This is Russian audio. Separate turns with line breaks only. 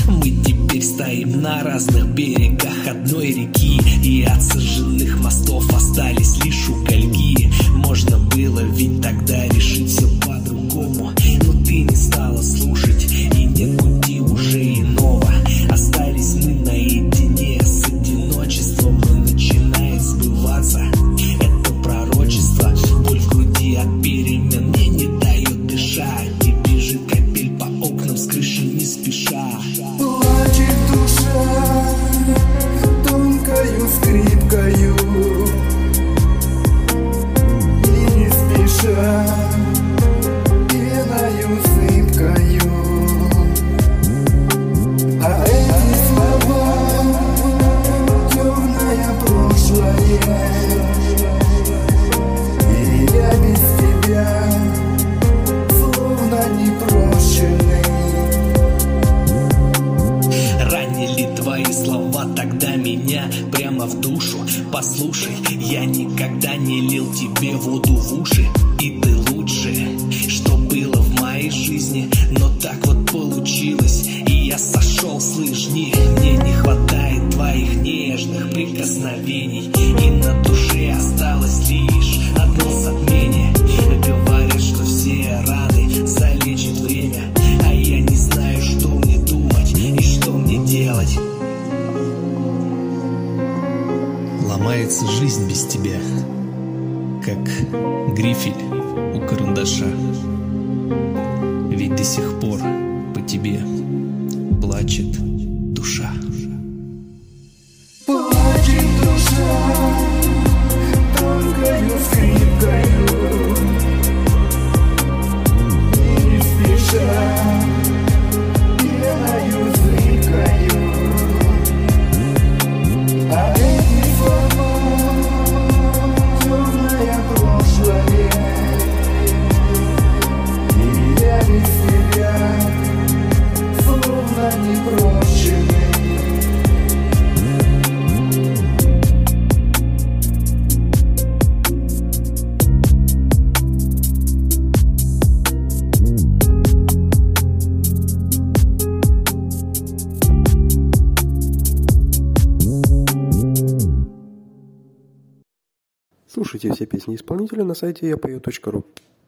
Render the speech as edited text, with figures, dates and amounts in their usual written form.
Мы теперь стоим на разных берегах одной реки, и от сожженных мостов остались лишь угольки. Можно было ведь тогда решить все по-другому, но ты не стала слушать, и нет пути уже иного. Остались мы наедине с одиночеством, и начинает сбываться это пророчество. Боль в груди от перемен мне не дает дышать, и бежит капель по окнам с крыши не спеша.
Плачет душа тонкою скрипкою, и не спеша пеною сыпкою. А эти слова темное прошлое, и я без тебя словно непрошенный.
Ранили твои слова тогда меня прямо в душу. Послушай, я никогда не лил тебе воду в уши, и ты лучшее, что было в моей жизни. Но так вот получилось, и я сошел с лыжни. Мне не хватает твоих нежных прикосновений, и на душе осталось лишь одно затмение. Говорят, что все раны залечит время, а я не знаю, что мне думать и что мне делать. Ломается жизнь без тебя, как грифель у карандаша. Ведь до сих пор по тебе плачет душа.
Плачет душа тонкою скрипкою, и не спеша пеною сыпкою. А эти слова темное прошлое, и я без тебя словно непрошенный.
Слушайте все песни исполнителя на сайте yapeo.ru.